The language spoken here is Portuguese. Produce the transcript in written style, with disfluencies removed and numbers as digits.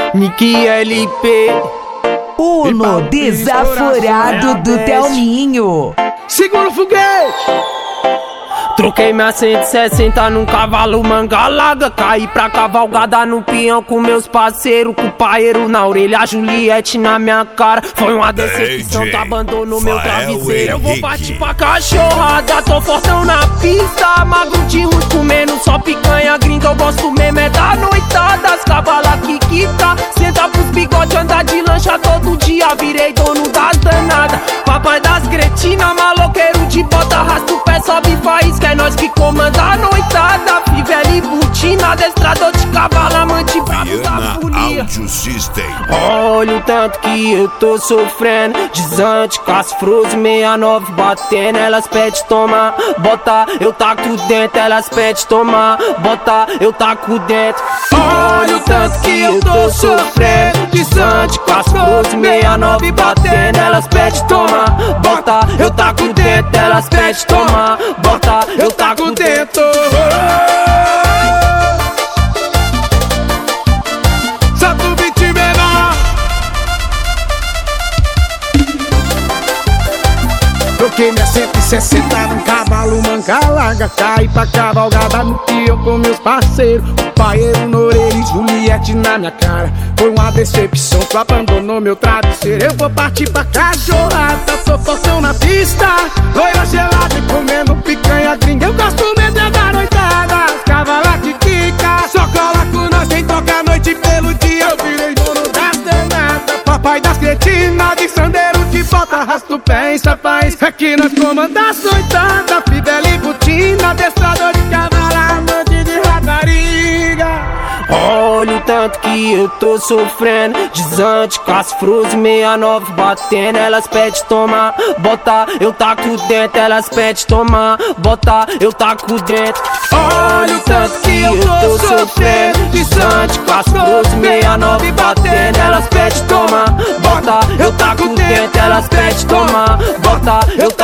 Nick LP, Uno desaforado do Thelminho. segura o foguete. Troquei minha 160 num cavalo manga larga. Caí pra cavalgada no peão com meus parceiros. Com o paeiro na orelha, Juliette na minha cara. Foi uma decepção, tu abandonou meu travesseiro. Eu vou partir pra cachorrada, tô fortão na pista. Magro de ruim comendo só picanha gringa. Eu gosto mesmo é da noitada, as cavalas que quita. Senta pros bigode, anda de lancha todo dia. Virei dono das danadas, papai das cretinas. Maloqueiro de bota, arrasta o pé, sobe faísca. É nós que comanda a noitada. Fivela e butina, adestrador de cavalo, amante bravo da folia. Audio System. Olha o tanto que eu tô sofrendo. Desante, Casfroso, 69 batendo. Elas pedem tomar, bota, eu taco dentro. Elas pedem tomar, bota, eu taco dentro. Olha o tanto que eu tô sofrendo. Desante, Casfroso, 69 batendo. Elas pedem tomar, bota, eu taco dentro. Elas pedem tomar, bota, eu taco dentro. Solta o beat menor. Troquei minha 160 num cavalo manga larga. Caí pra cavalgada no peão com meus parceiros. O paeiro na orelha e Juliette na minha cara. Foi uma decepção, tu abandonou meu travesseiro. Eu vou partir pra cachorrada, tô fortão na pista. Loira gelada e comendo picanha gringa. Eu gosto mesmo é da noitada, as cavalas que quica. Só cola com nós, quem toca a noite pelo dia. Eu virei dono das danadas, papai das cretinas. De sandeiro de bota, arrasta o pé em sapaz. Aqui nós comandamos noitada, fidel e butina. Adestrador de cavalo, amante de rapariga. Olha o tanto que eu tô sofrendo. Desante, Casfroso, 69 batendo. Elas pedem tomar, bota, eu taco dentro. Elas pedem tomar, bota, eu taco dentro. Olha o tanto que eu tô sofrendo. Desante, Casfroso, 69 batendo. Elas pedem tomar, bota, eu taco dentro. Elas pedem tomar, bota, eu